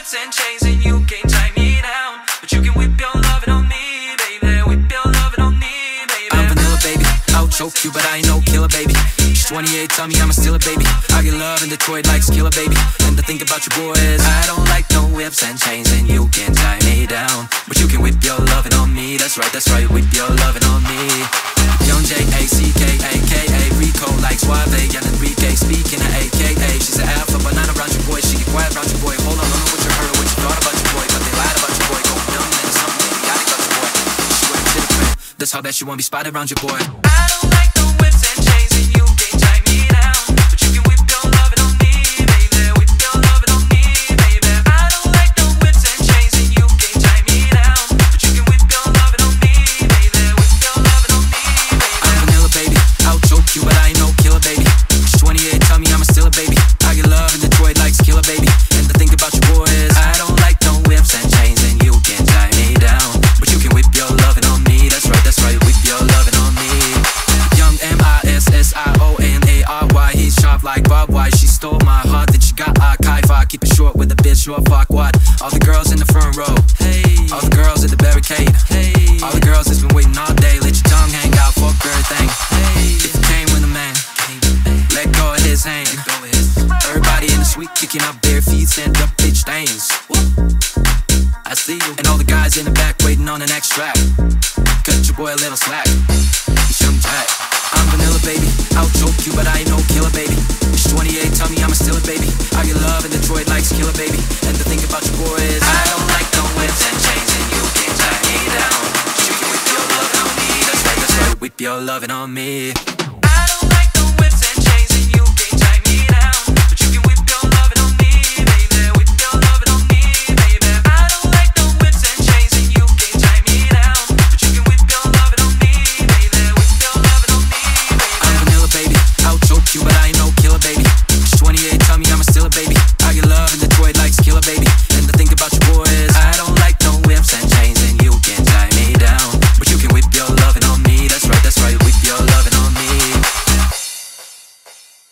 whips and chains and you can't tie me down, but you can whip your lovin' on me, baby. Whip your lovin' on me, baby. I'm vanilla, baby. I'll choke you, but I ain't no killer, baby. She's 28, tell me I'm a stealer, baby. I get love in Detroit like Skilla, baby. And to think about your boy is I don't like no whips and chains and you can't tie me down, but you can whip your lovin' on me. That's right, whip your lovin' on me. Young J-A-C-K-A-K-A Rico like Suave and Enrique. Speaking of AKA, she's an alpha, but not around your boy. She get quiet around your boy. Hold on, I don't know what you heard or what you thought about your boy, but they lied about your boy. Go dumb into something idiotic about your boy. She went to the crib, that's how that she won't be spotted around your boy. I don't like no whips and chains and you can't tie me down, but you can whip your lovin' on me, baby. Whip your lovin' on me, baby. I don't like no whips and chains and you can't tie me down, but you can whip your lovin' on me, baby. Whip your lovin' on me, baby. I'm vanilla, baby. I'll choke you, but I ain't no killer, baby. She's 28, tell me I'm a stealer, baby. I get love in Detroit like Skilla, baby. And to think about your boy is I don't like no whips and chains and you can't tie me down, but you can whip your lovin' on me. That's right, whip your lovin' on me. Young M-I-S-S-I-O-N-A-R-Y. He's sharp like Bob White. She stole my heart, then she got Kai-Fi. Keep it short with a bitch, short fuck what? All the girls in the front row, hey. All the girls at the barricade, hey. All the girls that's been waiting all day. Let your tongue hang out, fuck everything, hey. If you came with a man, let go of his hand. Everybody in the suite kicking up bare feet, send up bitch stains. I see you. And all the guys in the back waiting on the next track. Cut your boy a little slack. He's Young Jack. I'm vanilla, baby. I'll choke you, but I ain't no killer, baby. She's 28, tell me I'm a stealer, baby. I get love in Detroit like Skilla, baby. And to think about your boy is I don't like no whips and chains and you can't tie me down, but you can whip your lovin' on me. That's right, whip your lovin' on me.